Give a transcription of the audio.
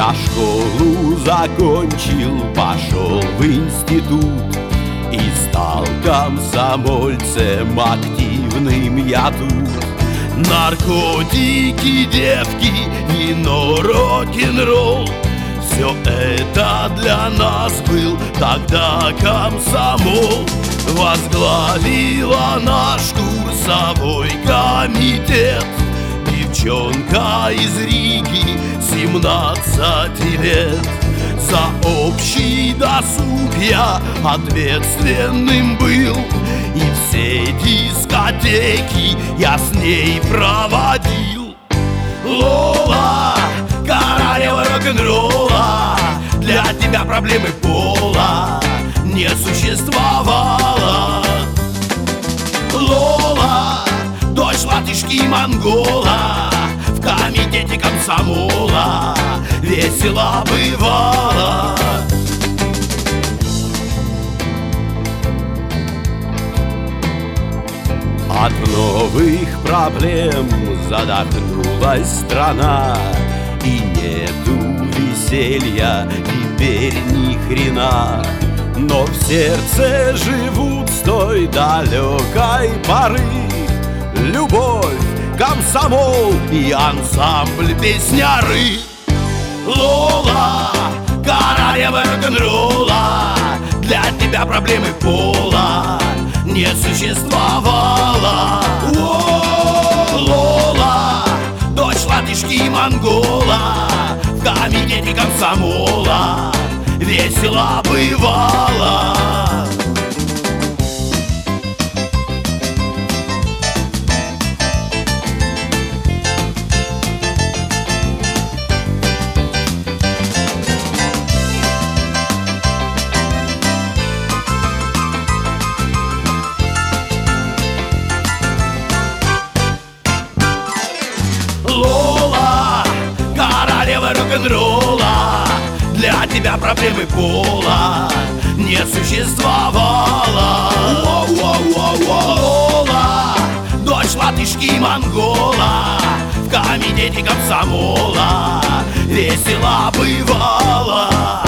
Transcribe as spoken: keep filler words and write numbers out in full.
Я школу закончил, пошел в институт и стал комсомольцем активным я тут. Наркотики, девки, вино, рок-н-ролл — все это для нас был тогда комсомол. Возглавила наш курсовой комитет девчонка из Риги, семнадцати лет. За общий досуг я ответственным был, и все дискотеки я с ней проводил. Лола, королева рок-н-ролла, для тебя проблемы пола не существовало. Лола, дочь латышки и монгола, в комитете комсомола весело бывало. От новых проблем задохнулась страна, и нету веселья теперь ни хрена. Но в сердце живут с той далекой поры любовь, комсомол и ансамбль песняры. Лола, королева рок-н-ролла, для тебя проблемы пола не существовало. О, Лола, дочь латышки и монгола, в комитете комсомола весело бывало. Лола, королева рок-н-ролла, для тебя проблемы пола не существовало. Лола, дочь латышки и монгола, в комитете комсомола весело бывало.